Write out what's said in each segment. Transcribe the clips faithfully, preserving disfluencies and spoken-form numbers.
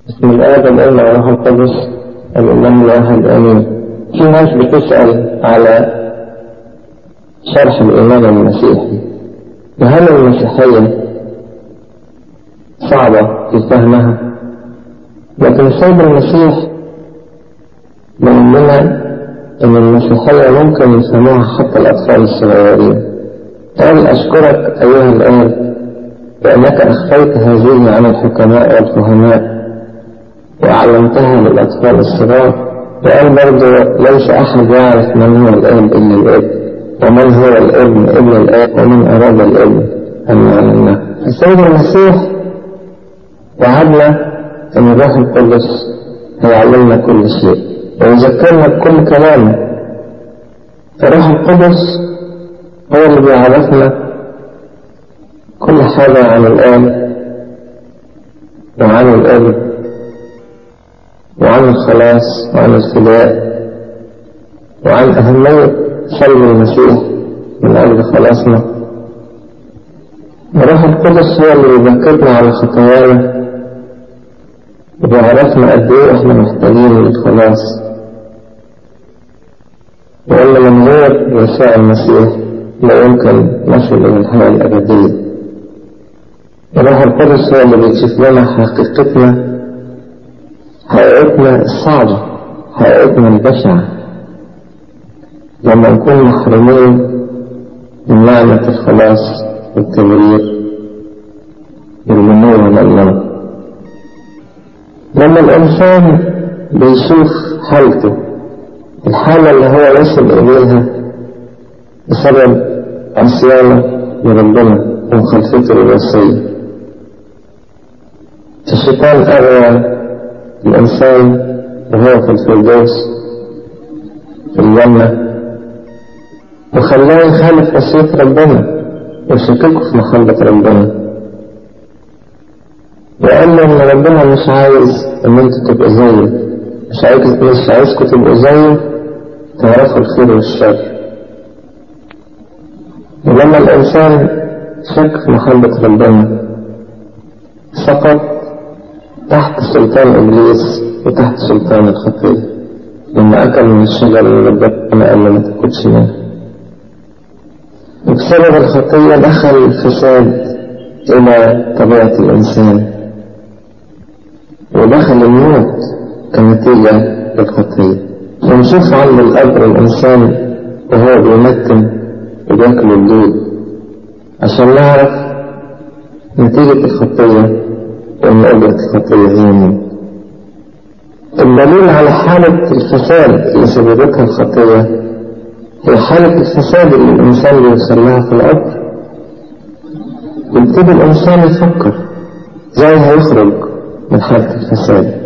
بسم الله والابن والروح القدس الإله الواحد آمين. في ناس بتسأل على شرح الإيمان المسيحي، وهل المسيحية صعبة في فهمها؟ لكن السيد المسيح بيقول لنا إن المسيحية ممكن يفهموها حتى الأطفال الصغيرين. قال: أشكرك أيها الآب لأنك أخفيت هذه عن الحكماء والفهماء وعلمتها للأطفال الصغار. وقال برضو: ليس أحد يعرف من هو الآب إلا الآب، ومن هو الابن إلا الآب، ومن أراد الابن أن يعلمه. السيد المسيح وعدنا أن الروح القدس هيعلمنا كل شيء ويذكرنا بكل كلامه. الروح القدس هو اللي بيعرفنا كل حاجة عن الآب وعن الابن وعن الخلاص وعن الفداء وعن أهمية صلب المسيح من أجل خلاصنا. الروح القدس هو اللي يذكرنا على خطايانا وبيعرفنا قد إيه إحنا محتاجين للخلاص، وإن من غير يسوع المسيح لا يمكن نصل إلى الحياة الأبدية. الروح القدس هو اللي بيكشف لنا حقيقتنا، حقيقتنا الصعبة، حقيقتنا البشعة، لما نكون محرومين من نعمة الخلاص والتبرير والمنور من الله. لما الإنسان بيشوف حالته، الحالة اللي هو وصل إليها بسبب عصيانه لربنا ومخالفته للوصية، الشيطان أغوى الإنسان وهو في الفردوس في الجنة وخلاه يخالف وصية ربنا ويشككه في محبة ربنا، وقال له إن ربنا مش عايز إن أنتوا تبقوا زيه، مش عايز مش عايزكم تبقوا زيه تعرفوا الخير والشر. ولما الإنسان شك في محبة ربنا سقط تحت سلطان إبليس وتحت سلطان الخطية، لما أكل من الشجرة اللي ربنا قال له ما تاكلش منها. وبسبب الخطية دخل الفساد إلى طبيعة الإنسان ودخل الموت كنتيجة للخطية. ونشوف عند القبر الإنسان وهو بيمتن وبياكل الدود عشان نعرف نتيجة الخطية وإن أجرة الخطية هي موت. الدليل على حالة الفساد اللي سببتها الخطية هي حالة الفساد اللي الإنسان بيوصل لها في القبر. يبتدي الإنسان يفكر ازاي هيخرج من حالة الفساد،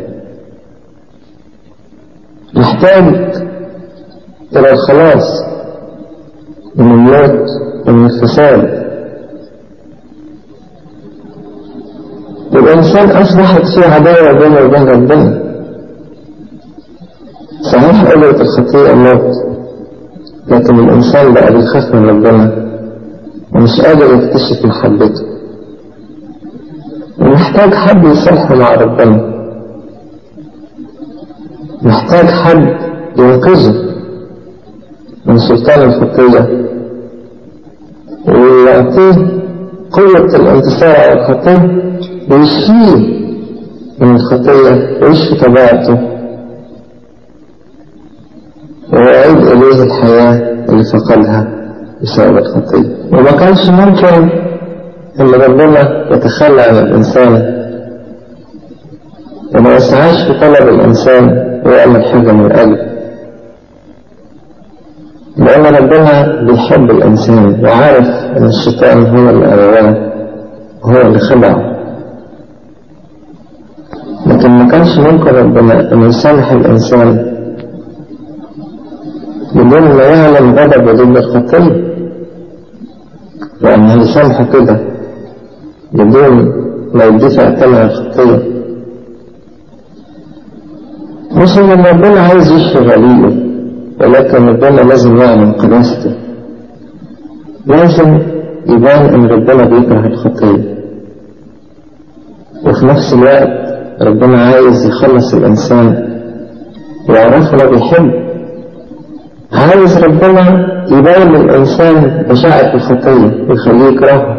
يحتاج إلى الخلاص من الموت ومن الفساد. الإنسان أصبحت فيه عداوة بينه وبين ربنا. صحيح أجرة الخطيئة الموت، لكن الإنسان بقى بيخاف من ربنا ومش قادر يكتشف محبته، ومحتاج حد يصلحه مع ربنا، محتاج حد ينقذه من سلطان الخطية ويعطيه قوة الانتصار على الخطية ويشفيه من الخطية ويشفي طبيعته ويعيد إليه الحياة اللي فقدها بسبب الخطية. وما كانش ممكن أن ربنا يتخلى عن الإنسان وما يسعاش في طلب الإنسان ويعمل حاجة من أجله، لأن ربنا بيحب الإنسان وعارف أن الشيطان هو اللي أغواه وهو اللي خدعه. لكن ما كانش ممكن ربنا أن يسامح الإنسان بدون ما يعلم غضبه ضد الخطية، لأنه يسامحه كده بدون ما يدفع ثمن الخطية. مش إن ربنا عايز يشفي غليله، ولكن ربنا لازم يعلم قداسته، لازم يبان إن ربنا بيكره الخطية، وفي نفس الوقت ربنا عايز يخلص الإنسان ويعرفه انه بيحب. عايز ربنا يبين للإنسان بشاعة الخطية ويخليه يكرهه.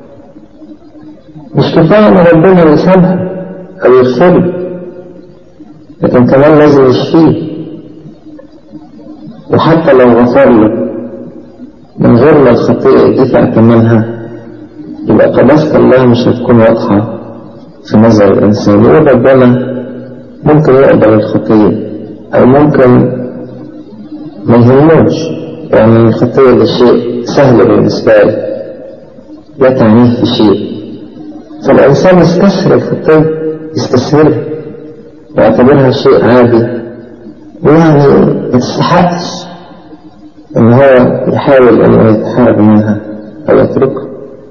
مش كفاية ان ربنا يسامحه أو يغفره، لكن كمان لازم يشفيه. وحتى لو غفر له من غير ما الخطية يدفع ثمنها، يبقى قداسة الله مش هتكون واضحة في نظر الإنسان. يقول ربنا ممكن يقبل الخطية أو ممكن ما يهموش، يعني الخطية ده شيء سهل بالنسبة له لا تعنيه في شيء. فالإنسان يستسهل الخطية، يستسهلها ويعتبرها شيء عادي، ويعني ما تستحقش إن هو يحاول إنه يتحارب منها أو يتركها.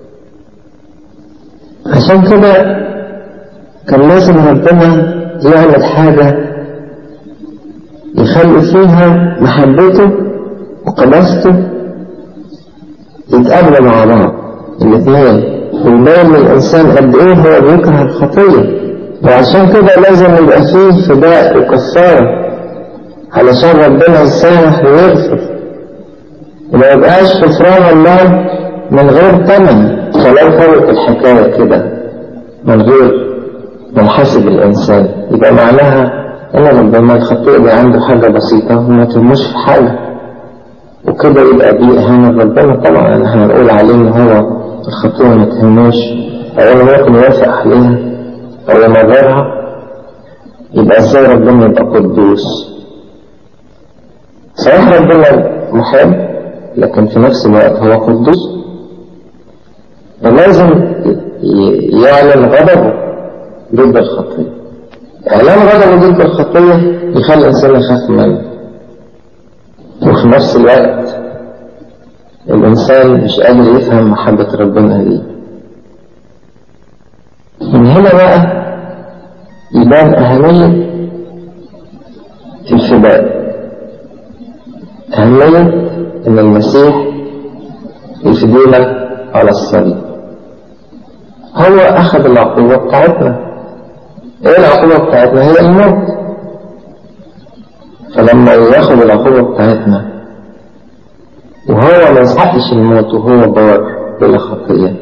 عشان كده كان لازم ربنا يعمل حاجة يخلي فيها محبته وقداسته يتقابلوا مع بعض الاثنين، ويبين للإنسان قد إيه هو بيكره الخطية. وعشان كده لازم يبقى فيه فداء وكفارة علشان ربنا يسامح ويغفر، وما يبقاش غفران الله من غير ثمن. فلو فوت الحكاية كده من غير ما يحاسب الإنسان، يبقى معناها إن ربنا الخطيئة دي عنده حاجة بسيطة وما تهمش في حاجة، وكده يبقى دي إهانة ربنا. طبعا احنا هنقول عليه إن هو الخطيئة ما تهموش أو إنه ممكن يوافق عليها أو يمررها. يبقى إزاي ربنا يبقى قدوس؟ صحيح ربنا محب، لكن في نفس الوقت هو قدوس، ولازم يعلن غضبه ضد الخطية. إعلان غضبه ضد الخطية يخلي الإنسان يخاف منه، وفي نفس الوقت الإنسان مش قادر يفهم محبة ربنا ليه. من هنا بقى يبان أهمية الفداء، أهمية إن المسيح يفدينا على الصليب. هو أخذ العقوبة بتاعتنا. إيه العقوبة بتاعتنا؟ هي الموت. فلما ياخد العقوبة بتاعتنا وهو ما يستحقش الموت وهو بار بلا خطية،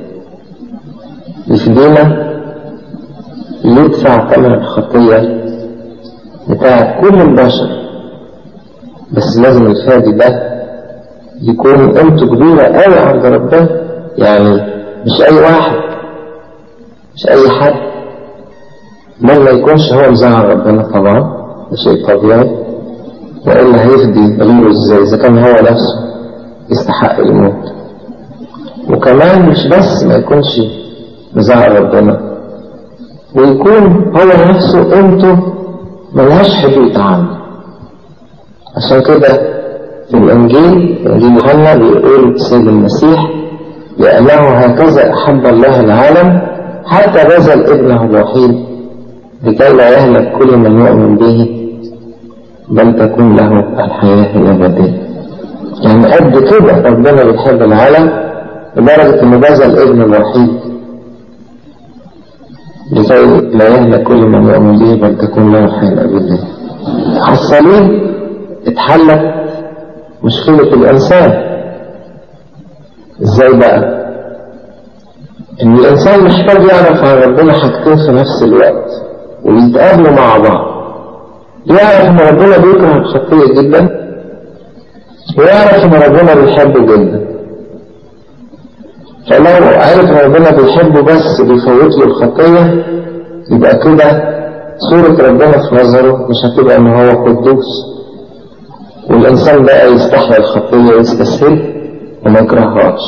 يفدينا يدفع ثمن الخطية بتاعت كل البشر. بس لازم الفادي ده يكون قيمته كبيرة قوي عند ربنا، يعني مش أي واحد، مش أي حد. ما يكونش هو مزعل ربنا طبعا، ده شيء طبيعي، وإلا هيفدي غيره إزاي إذا كان هو نفسه يستحق الموت. وكمان مش بس ما يكونش مزعل ربنا، ويكون هو نفسه قيمته ملهاش حدود عنه. عشان كده في الإنجيل إنجيل يوحنا بيقول السيد المسيح: لأنه هكذا أحب الله العالم حتى بذل ابنه الوحيد لكي لا يهلك كل من يؤمن به بل تكون له الحياة الأبدية. يعني قد كده ربنا بيحب العالم لدرجة إنه بذل ابنه الوحيد لكي لا يهلك كل من يؤمن به بل تكون له الحياة الأبدية. على الصليب اتحلت مشكلة الإنسان. إزاي بقى؟ إن الإنسان محتاج يعرف عن ربنا حاجتين في نفس الوقت ويتقابلوا مع بعض. يعرف إن ربنا بيكره الخطية جدا، ويعرف إن ربنا بيحبه جدا. فلو عرف إن ربنا بيحبه بس بيفوت له الخطية، يبقى كده صورة ربنا في نظره مش هتبقى إن هو قدوس، والإنسان بقى يستحيا الخطية ويستسهل وما يكرههاش.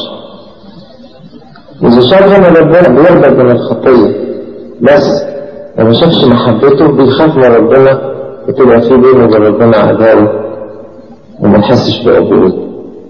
وإذا شاف إن ربنا بيرضى من الخطية بس وما شافش محبته، بيخاف من ربنا وتبقى في بينه وبين ربنا عداوة وما يحسش بقبوله.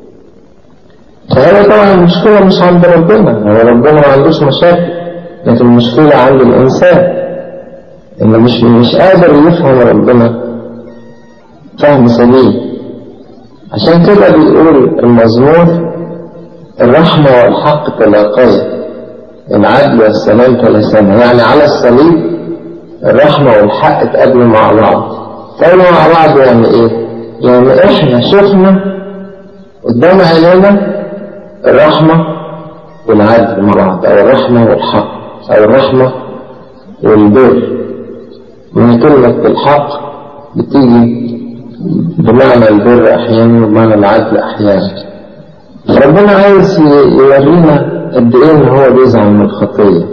فهذا طبعا المشكلة مش عند ربنا، هو ربنا ما عندوش مشاكل، لكن المشكلة عند الإنسان إنه مش مش قادر يفهم ربنا فهم سليم. عشان كده بيقول المزمور: الرحمة والحق تلاقيا، العدل والسلام تلاسما. يعني على الصليب الرحمة والحق اتقابلوا مع بعض. اتقابلوا مع بعض يعني ايه؟ يعني احنا شفنا قدام عينينا الرحمة والعدل مع بعض، او الرحمة والحق، او الرحمة والبر. من كلمة الحق بتيجي بمعنى البر احيانا وبمعنى العدل احيانا. ربنا عايز يورينا قد ايه ان هو بيزعل من الخطية.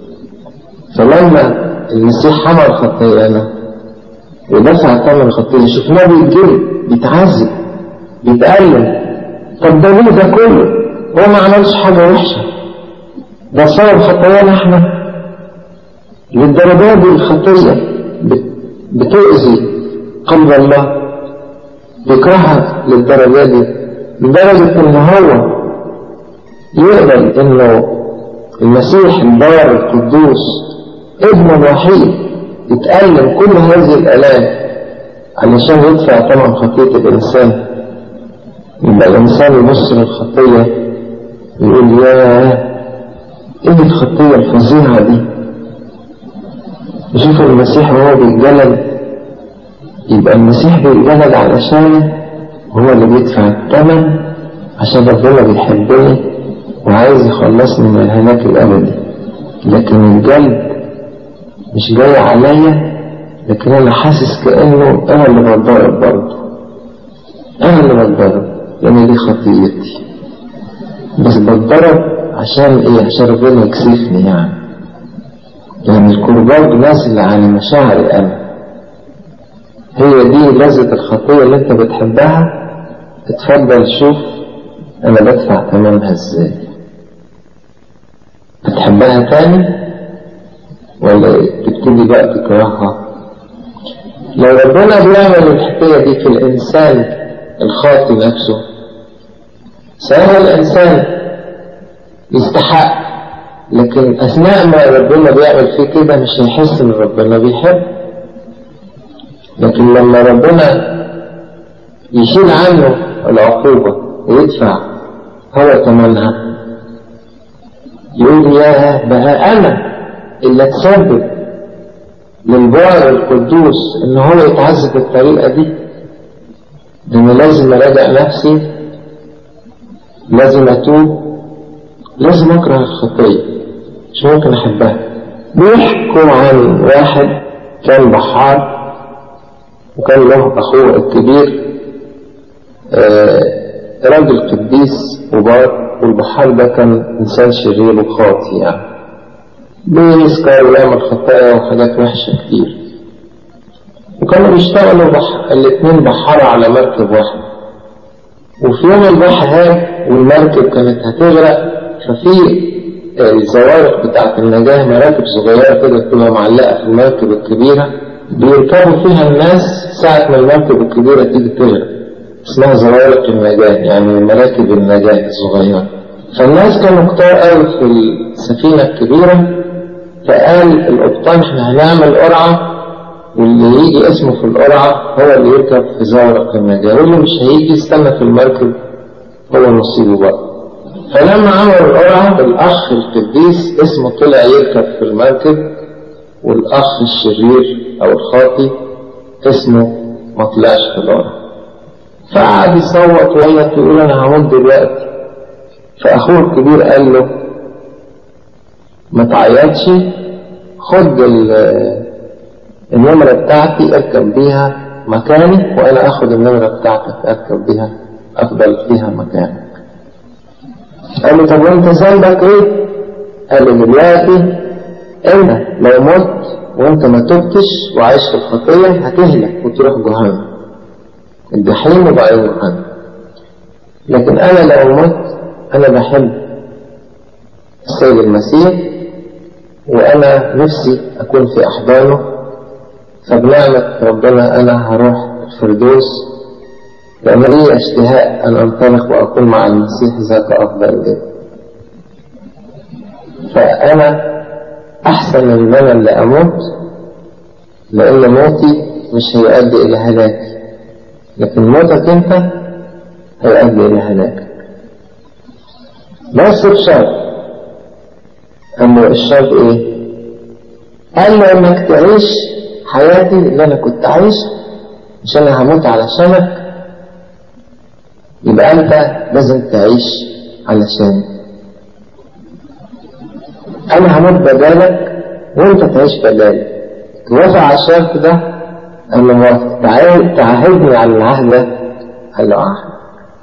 فلما المسيح حمل خطيئنا ودفع ثمن الخطية شفناه بيتجلد، بيتعذب، بيتألم. طب ده ليه ده كله؟ هو ما عملش حاجة وحشة، ده صار خطايانا احنا. للدرجة دي الخطية بتؤذي قلب الله، بيكرهها للدرجة دي، لدرجة ان هو يقبل انه المسيح البار القدوس ابنه الوحيد يتألم كل هذه الآلام علشان يدفع ثمن خطية الإنسان. يبقى الإنسان يبص للخطية يقول يا ايه الخطية الفظيعة دي. يشوف المسيح وهو بيتجلد، يبقى المسيح بيتجلد علشان هو اللي بيدفع الثمن، عشان ربنا بيحبني وعايز يخلصني من الهلاك الأبدي. لكن الجلد مش جاي عليا، لكن انا حاسس كأنه انا اللي بتضرب برضه، انا اللي بتضرب لان دي خطيتي، بس بتضرب عشان ايه؟ عشان ربنا يكسفني يعني. يعني الكرباج نازل على مشاعري انا. هي دي لذة الخطية اللي انت بتحبها. اتفضل شوف انا بدفع ثمنها ازاي. بتحبها تاني ولا تبتدي بقى تكرهها؟ لو ربنا بيعمل الحكاية دي في الإنسان الخاطئ نفسه، سواء الإنسان يستحق، لكن أثناء ما ربنا بيعمل فيه كده مش هيحس إن ربنا بيحب. لكن لما ربنا يشيل عنه العقوبة ويدفع هو ثمنها، يقول يا بقى أنا اللي تسبب للبار القدوس ان هو يتعذب بالطريقة دي. لأنه لازم اراجع نفسي، لازم اتوب، لازم اكره الخطية، مش ممكن احبها. بيحكوا عن واحد كان بحار وكان له اخوه الكبير آه راجل قديس وبار، والبحار ده كان انسان شرير وخاطئ يعني، بيسكر ويعمل خطايا وحاجات وحشة كتير. وكانوا بيشتغلوا بح... الاثنين بحارة على مركب واحد. وفي يوم البحر هاي والمركب كانت هتغرق، ففي الزوارق بتاعت النجاة مراكب صغيرة كده بتبقى معلقة في المركب الكبيرة، بيركبوا فيها الناس ساعة ما المركب الكبيرة تيجي تغرق. اسمها زوارق النجاة، يعني مراكب النجاة الصغيرة. فالناس كانوا كتار قوي في السفينة الكبيرة، فقال القبطان احنا هنعمل قرعة، واللي يجي اسمه في القرعة هو اللي يركب في زورق النجاة، واللي مش هيجي يستنى في المركب هو نصيبه بقى. فلما عملوا القرعة الأخ القديس اسمه طلع يركب في المركب، والأخ الشرير أو الخاطي اسمه ما طلعش في القرعة. فقعد يصوت ويعيط يقول أنا هموت دلوقتي. فأخوه الكبير قال له ما تعيطش، خد النمرة بتاعتي اركب بيها مكاني، وأنا أخد النمرة بتاعتك اركب بيها أفضل فيها مكانك. قال له طب وانت ذنبك ايه؟ قال له دلوقتي انت لو مت وانت ما تبتش وعايش في الخطية هتهلك وتروح جهنم، الجحيم وبعدين جهنم. لكن أنا لو مت أنا بحب السيد المسيح وأنا نفسي أكون في أحضانه، فبنعمة ربنا أنا هروح الفردوس، لأن لي اشتهاء أن أنطلق وأكون مع المسيح ذاك أفضل جدا. فأنا أحسن من أنا اللي أموت، لأن موتي مش هيؤدي إلى هلاكي، لكن موتك أنت هيؤدي إلى هلاكك. بس بشرط. أما الشرط إيه؟ قال له انك تعيش حياتي اللي انا كنت عايشها، مش انا هموت علشانك، يبقى انت لازم تعيش علشاني. انا هموت بدالك وانت تعيش بدالي. توافق على الشرط ده؟ قال له موافق. تعاهدني على العهد ده؟ قال له عهد.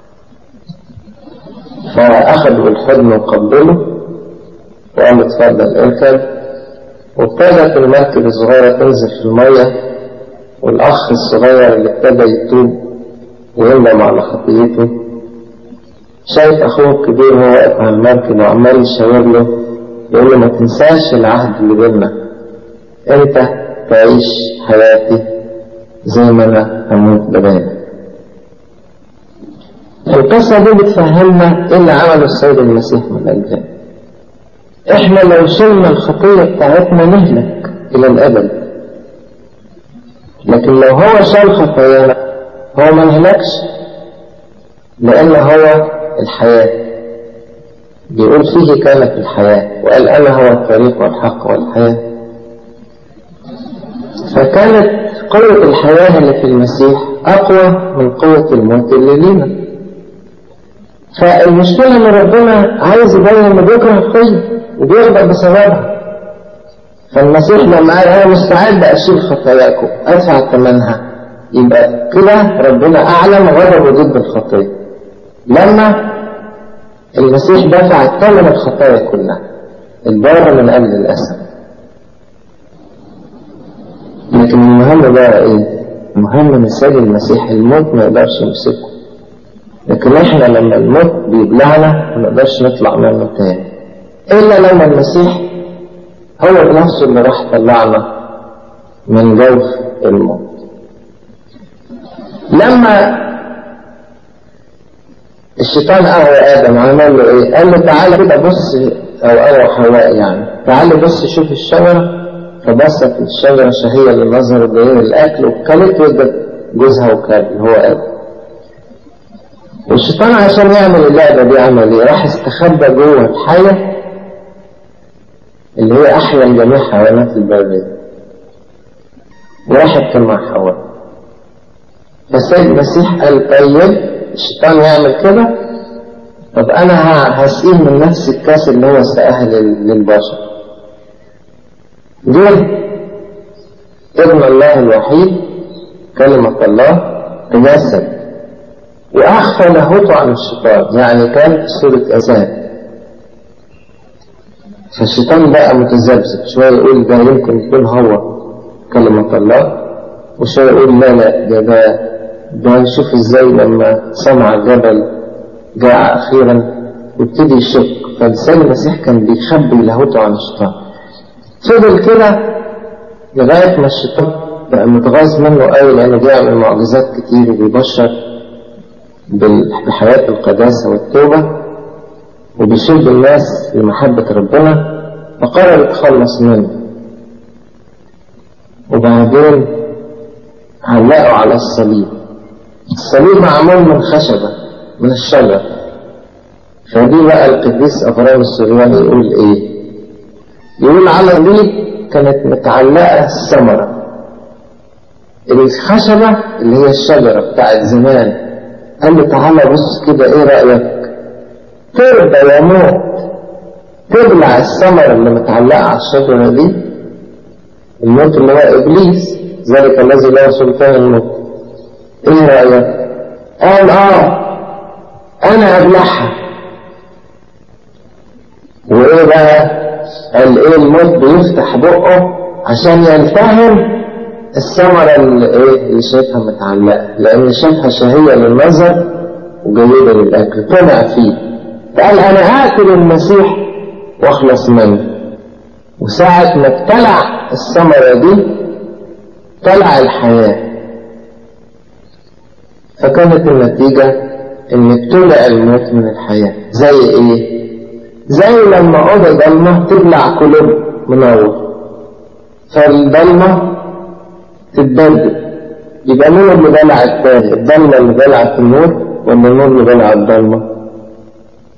فاخذوا بالحضن وقبله وقال له اتفضل اركب. وابتدت المركب الصغيرة تنزل في المية، والأخ الصغير اللي ابتدى يتوب ويندم على خطيته شايف أخوه الكبير هو واقف على المركب وعمال يشاور له يقول له ما تنساش العهد اللي بيننا، أنت تعيش حياتي زي ما أنا هموت بدالك. القصة دي بتفهمنا إيه اللي عمله السيد المسيح من أجلنا. إحنا لو شلنا الخطية بتاعتنا نهلك إلى الأبد، لكن لو هو شال خطايانا هو ما نهلكش، لأن هو الحياة. بيقول فيه كانت الحياة، وقال أنا هو الطريق والحق والحياة. فكانت قوة الحياة اللي في المسيح أقوى من قوة الموت اللي لينا. فالمشكلة ان ربنا عايز يبين انه بيكره الخطية وبيغضب بسببها. فالمسيح لما قال انا مستعد اشيل خطاياكم ادفع ثمنها، يبقى كده ربنا اعلن غضبه ضد الخطية لما المسيح دفع ثمن الخطايا كلها الضار من اجل الاسد. لكن المهم بقى ايه؟ المهم ان السيد المسيح الموت ما يقدرش يمسكه، لكن احنا لما الموت بيبلعنا ما نقدرش نطلع منه تاني الا لما المسيح هو بنفسه اللي راح طلعنا من جوف الموت. لما الشيطان قهوى ادم عمل له ايه؟ قال له تعالى كده بص، او قهوى حواء يعني، تعالى بص شوف الشجره. فبصت الشجره شهيه للنظر وجميله للاكل، وكلت ودت جوزها وكل هو ادم. والشيطان عشان يعمل اللعبة دي عمل ايه؟ راح استخبى جوه الحية اللي هي أحيا جميع حيوانات البرية، وراح يتكلم مع حواء. فالسيد المسيح قال طيب الشيطان يعمل كده، طب أنا هسقيه من نفس الكاس اللي هو سقاها للبشر. جه ابن الله الوحيد كلمة الله تجسد وأخفى لاهوته عن الشيطان، يعني كان في صورة إنسان. فالشيطان بقى متذبذب، شوية يقول ده يمكن يكون هو كلمة الله، وشوية يقول لا لا ده ده ده نشوف ازاي لما سمع الجبل جاء أخيرا وابتدي يشك. فالسيد المسيح كان بيخبي لاهوته عن الشيطان. فضل كده لغاية ما الشيطان بقى متغاظ منه قوي، لأنه بيعمل معجزات كتير وبيبشر بحياة القداسة والتوبة وبيشد الناس لمحبة ربنا، فقرر يتخلص منه. وبعدين علقوا على الصليب. الصليب معمول من خشبة من الشجر. فدي بقى القديس أبرام السرياني يقول ايه؟ يقول على الصليب كانت متعلقة الثمرة، الخشبة اللي هي الشجرة بتاعت زمان. قال له تعالى بص كده ايه رأيك؟ ترضى يا موت تبلع الثمرة اللي متعلقة على الشجرة دي؟ الموت اللي هو إبليس، ذلك الذي له سلطان الموت. ايه رأيك؟ قال اه انا ابلعها. وايه بقى؟ قال ايه؟ الموت بيفتح بقه عشان يلتهم الثمرة اللي ايه اللي شايفها متعلقة، لان شايفها شهية للنظر وجيدة للاكل، طمع فيه. فقال انا اكل المسيح واخلص منه. وساعة ما ابتلع الثمرة دي طلع الحياة. فكانت النتيجة ان ابتلع الموت من الحياة. زي ايه؟ زي لما أوضة ضلمة تبلع قلوب منور، فالضلمة تتبدل. يبقى مين اللي بلع الثاني؟ الضلمة اللي بلعت النور ولا النور اللي بلع الضلمة؟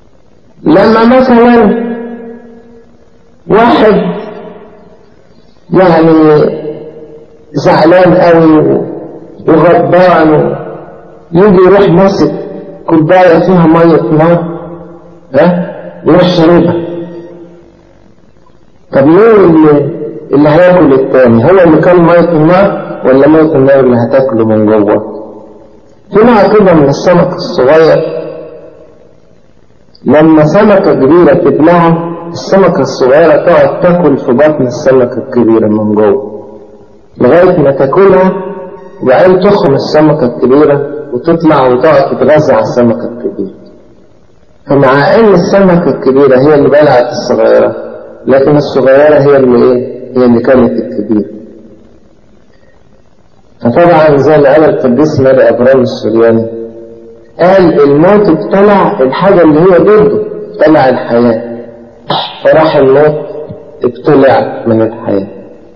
لما مثلا واحد يعني زعلان قوي وغضبان، يجي يروح ماسك كوباية فيها مية نار ها يروح شربها. طب ليه اللي, اللي هياكل التاني؟ هو اللي كان مية النار ولا مية النار اللي هتاكله من جوه؟ في نوع كده من السمك الصغير لما سمكة كبيرة تبلعه السمكة الصغيرة تقعد تاكل في بطن السمكة الكبيرة من جوه لغاية ما تاكلها، وبعدين تخرم السمكة الكبيرة وتطلع وتقعد تتغذى على السمكة الكبيرة. فمع ان السمكة الكبيرة هي اللي بلعت الصغيرة، لكن الصغيرة هي اللي ايه؟ هي اللي كانت الكبيرة. فطبعا زي ما قال القديس ماري أبرام السورياني، قال الموت ابتلع الحاجة اللي هي ضده، ابتلع الحياة، فراح الموت ابتلع من الحياة.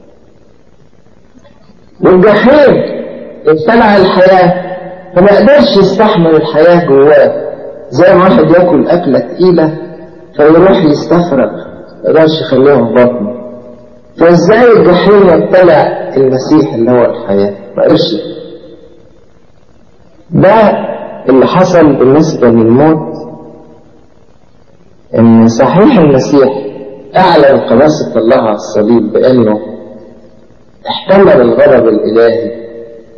والجحيم ابتلع الحياة فما قدرش يستحمل الحياة جواه، زي ما واحد ياكل أكلة تقيلة فيروح يستفرغ ما قدرش يخليها في بطنه. فازاي الجحيم يبتلع المسيح اللي هو الحياة؟ ما قدرش. ده اللي حصل بالنسبة للموت، ان صحيح المسيح اعلن قداسة الله على الصليب بانه احتمل الغضب الالهي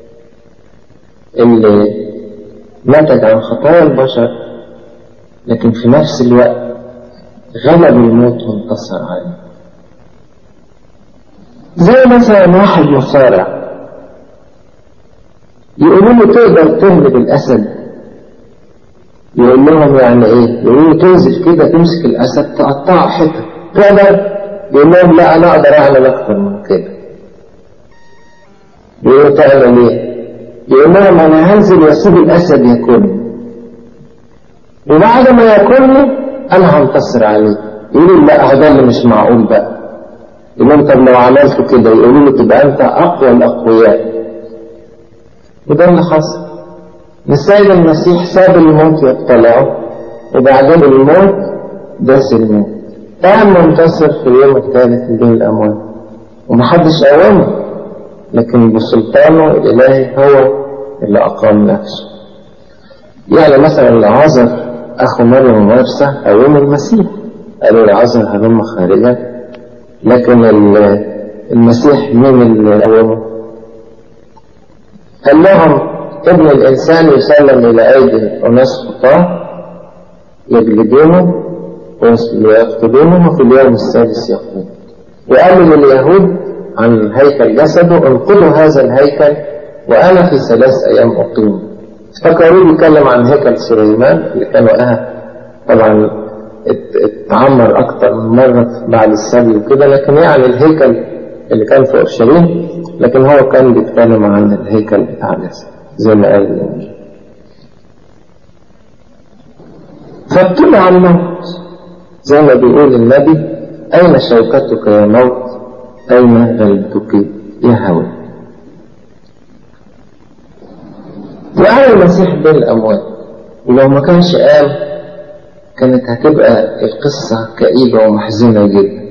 اللي نتج عن خطايا البشر، لكن في نفس الوقت غلب الموت وانتصر عليه. زي مثلا واحد مصارع يقولوا له تقدر تهلب الاسد، يقول لهم يعني ايه؟ يقولوا له تنزل كده تمسك الاسد تقطعه حتت، تقدر؟ يقول لهم لا انا اقدر اعمل اكتر من كده. يقولوا تعمل ايه؟ يقول لهم انا هنزل واسيب الاسد ياكلني، وبعد ما ياكلني انا هنتصر عليه. يقولوا لا هذا اللي مش معقول بقى. يقول لهم طب لو عملت كده، يقولوا له تبقى انت اقوى الاقوياء. وده اللي حصل. السيد المسيح ساب الموت يبتلعه، وبعدين الموت داس الموت، قام منتصر في اليوم الثالث من بين الاموات، ومحدش قاومه، لكن بسلطانه الالهي هو اللي اقام نفسه. يعني مثلا لعازر اخو مريم ومرسى قاوم المسيح، قالوا لعازر هلم خارجا، لكن المسيح مين اللي قاومه؟ قال لهم ابن الإنسان يسلم إلى أيدي أناس خطاة يجلدونه ويقتلونه وفي اليوم السادس يقوم. وقالوا لليهود عن هيكل جسده انقضوا هذا الهيكل وأنا في ثلاث أيام أقيم. افتكروا بيتكلم عن هيكل سليمان اللي كانوا لها طبعا اتعمر أكتر من مرة بعد السبي وكده، لكن يعني الهيكل اللي كان في أورشليم، لكن هو كان بيتكلم عن الهيكل بتاع الجسد زي ما قال الإنجيل. فابتلع الموت زي ما بيقول النبي أين شوكتك يا موت أين غلبتك يا هوى. وقال المسيح بين الأموات، ولو ما كانش قام كانت هتبقى القصة كئيبة ومحزنة جدا.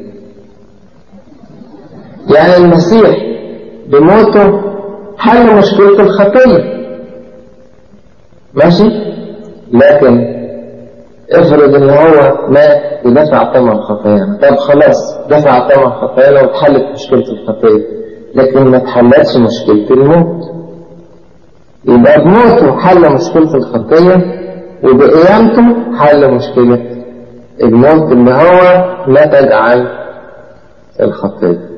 يعني المسيح بموته حل مشكلة الخطية ماشي، لكن افرض ان هو مات ودفع ثمن خطايانا، طب خلاص دفع ثمن خطايانا واتحلت مشكلة الخطية، لكن ما اتحلتش مشكلة الموت. يبقى بموته حل مشكلة الخطية، وبقيامته حل مشكلة الموت اللي هو نتج عن الخطية.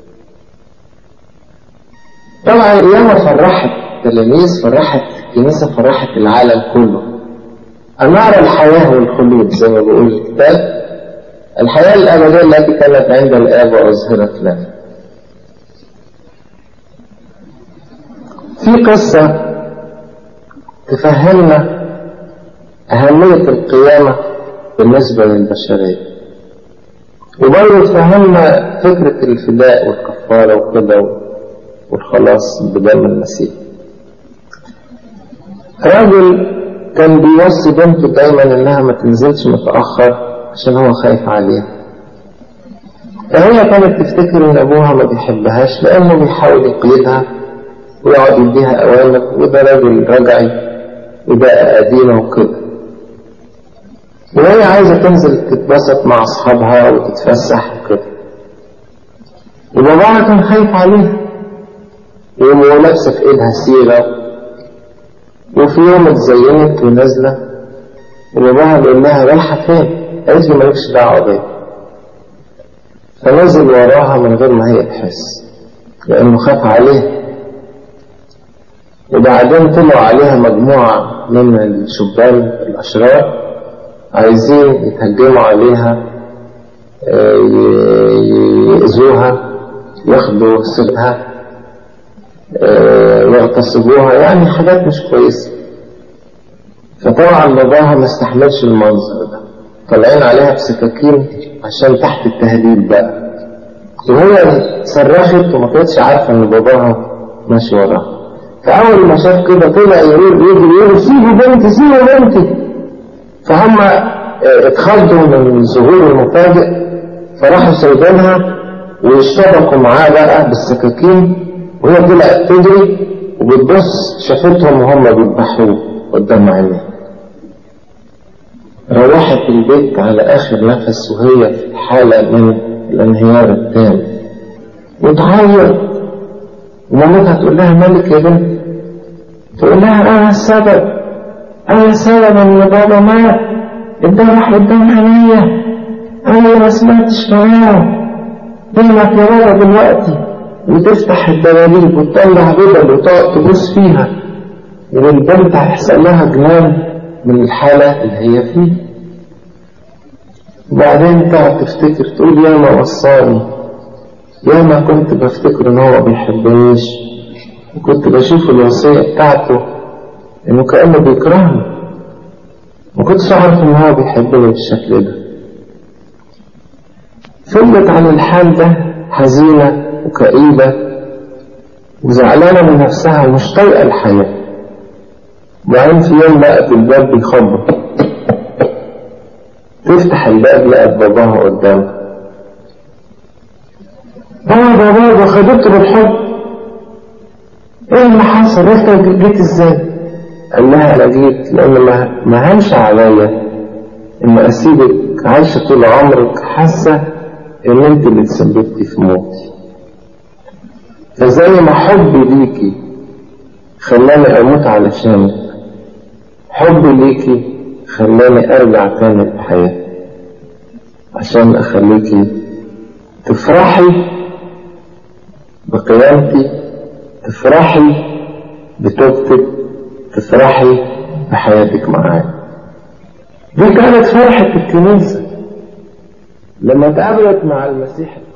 طبعا القيامة فرحت التلاميذ، فرحت الكنيسة، فرحت العالم كله. أنار الحياة والخلود زي ما بيقول الكتاب، الحياة الأبدية التي كانت عند الآب وأظهرت لنا. في قصة تفهمنا أهمية القيامة بالنسبة للبشرية، وبرضه تفهمنا فكرة الفداء والكفارة وكده والخلاص بدم المسيح. راجل كان بيوصي بنته دايما انها ما تنزلش متأخر عشان هو خايف عليها، فهي كانت تفتكر ان ابوها ما بيحبهاش لانه بيحاول يقلدها ويقعد يديها اوامر، وده راجل رجعي وده قديمة وكده، وهي عايزة تنزل تتبسط مع اصحابها وتتفسح وكده، وباباها كان خايف عليها، وهو لابسة في ايدها صيغة، وفي يوم اتزينت ونازلة وباباها بيقول لها رايحة فين؟ قالت له مالكش دعوة بيا، فنزل وراها من غير ما هي تحس لأنه خاف عليها. وبعدين طلعوا عليها مجموعة من الشبان الأشرار عايزين يتهجموا عليها، يأذوها، ياخدوا سرها، يغتصبوها، يعني حاجات مش كويسة. فطبعا باباها ما استحملش المنظر ده، طلعين عليها بسكاكين عشان تحت التهديد بقى، وهي صرخت وما كانتش عارفة ان باباها ماشي وراها. فأول ما شاف كده طلع يقول يجري يقول سيبوا بنتي سيبوا بنتي، فهم اتخضوا من الظهور المفاجئ، فراحوا سايبينها واشتبكوا معاه بقى بالسكاكين، وهي طلعت تجري وبتبص شافتهم وهم بيذبحوه قدام عينيها. روحت البيت على آخر نفس وهي في حالة من الانهيار التام وتعيط، ومامتها تقول لها مالك يا بنت؟ تقول لها أنا السبب، أنا السبب إن بابا مات اتذبح قدام عينيا، أنا ما سمعتش كلامه. بينك يا بابا دلوقتي، وتفتح الدبابيب وتطلع بدل وتقعد تبص فيها، والبنت هيحصل لها جنان من الحالة اللي هي فيه. وبعدين تقعد تفتكر تقول يا ما وصاني، يا ما كنت بفتكر ان هو بيحبنيش، وكنت بشوف الوصية بتاعته انه كأنه بيكرهني، ما كنتش اعرف ان هو بيحبني بالشكل ده. فضلت عن الحال ده حزينة وكئيبة وزعلانة من نفسها ومش طايقة الحياة. وبعدين في يوم لقت الباب بيخبط، تفتح الباب لقت باباها قدامها. بابا بابا خدته بالحب، ايه اللي حصل؟ انت جيت ازاي؟ قال لها انا جيت لان ما هنش عليا ان اسيبك عايشة طول عمرك حاسة ان انت اللي تسببتي في موتي، فزي ما حبي ليكي خلاني اموت علشانك، حبي ليكي خلاني ارجع تاني للحياة عشان اخليكي تفرحي بقيامتي، تفرحي بتوبتك، تفرحي بحياتك معايا. دي كانت فرحة الكنيسة لما تقابلت مع المسيح.